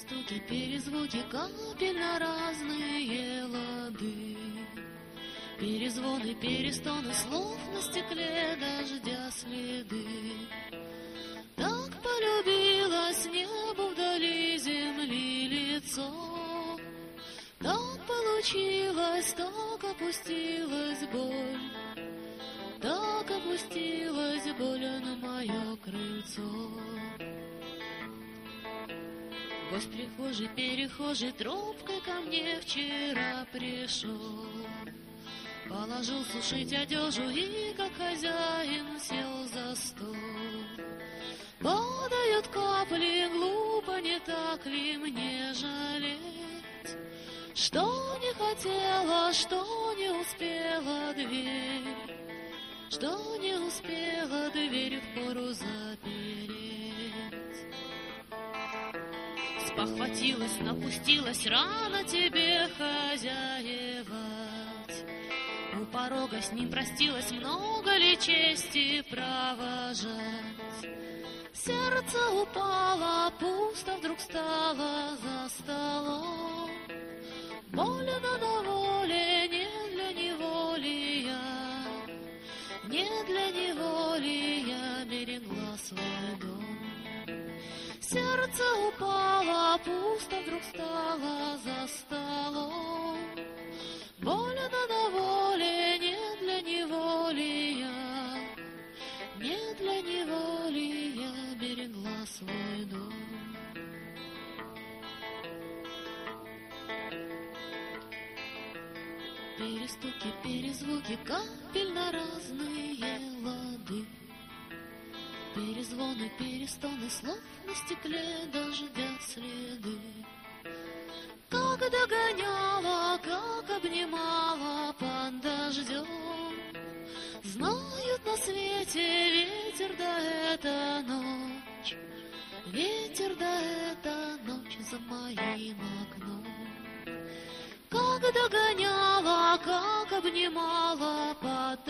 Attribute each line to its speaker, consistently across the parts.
Speaker 1: Перестуки, перезвуки капель на разные лады, перезвоны, перестоны слов на стекле дождя следы. Так полюбилось небу вдали земли лицо, так получилось, так опустилась боль, так опустилась боль на мое крыльцо. Гость прихожий, перехожий трубкой ко мне вчера пришел, положил сушить одежу и, как хозяин, сел за стол. Падают капли, глупо, не так ли мне жалеть, что не хотела, что не успела дверь, что не успела дверь впору запереть. Спохватилась, напустилась рано тебе хозяевать, у порога с ним простилась, много ли чести провожать. Сердце упало, пусто вдруг стало за столом, больно на воле, не для неволи я, не для неволи я берегла свой дом. Сердце упало, пусто вдруг стало за столом, больно на воле, не для неволи я, не для неволи я берегла свой дом. Перестуки, перезвуки капель на разные лады, перезвоны, перестоны слов на стекле дождя следы. Как догоняла, как обнимала под дождем, знают на свете ветер да эта ночь, ветер да эта ночь за моим окном. Как догоняла, как обнимала под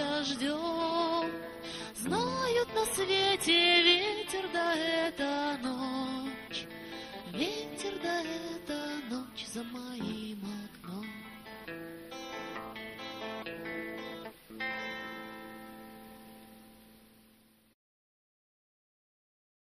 Speaker 1: дождем, знают на свете ветер да эта ночь,